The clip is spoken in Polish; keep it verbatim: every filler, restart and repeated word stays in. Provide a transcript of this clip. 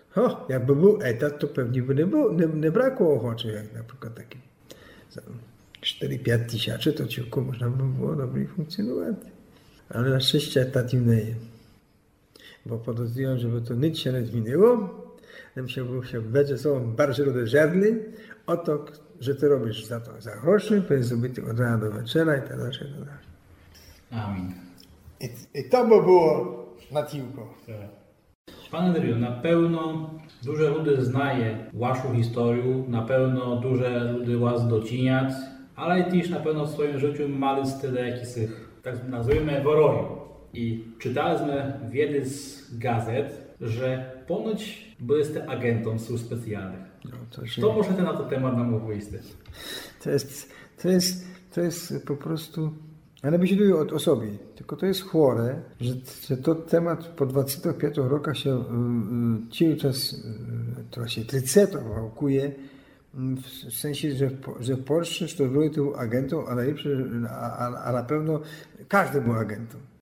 O, jakby był etat, to pewnie by nie, było, nie, nie brakło ochoczych, jak na przykład taki cztery pięć tysięcy, to ciągle można by było dobrze funkcjonować. Ale na szczęście etat im nie jest. Bo podozrywam, żeby to nic się nie zmieniło, musiałbym się wiedzieć, że są bardzo rozżerli o to, że ty robisz za to za groszy, to jest zrobić od rana do wieczora i tak dalej, i tak dalej. Amen. I, I to by było na tiłko. Panie Andrzeju, na pewno duże ludy znaje waszą historię, na pewno duże ludy was dociniać, ale też na pewno w swoim życiu mali tyle jakichś, tak nazwijmy, woroju. I czytaliśmy w jednej z gazet, że ponoć byliście agentem służb specjalnych. No, to się... Co możecie na ten temat nam opowiedzieć? To jest, to jest, to jest po prostu... Ale by się mówiło o sobie, tylko to jest chore, że, że to temat po dwudziestu pięciu rokach się y, cały czas y, to się trzydzieści wałkuje, w sensie, że, że w Polsce to był agentów, a, najlepszy, a, a, a na pewno każdy był agentem.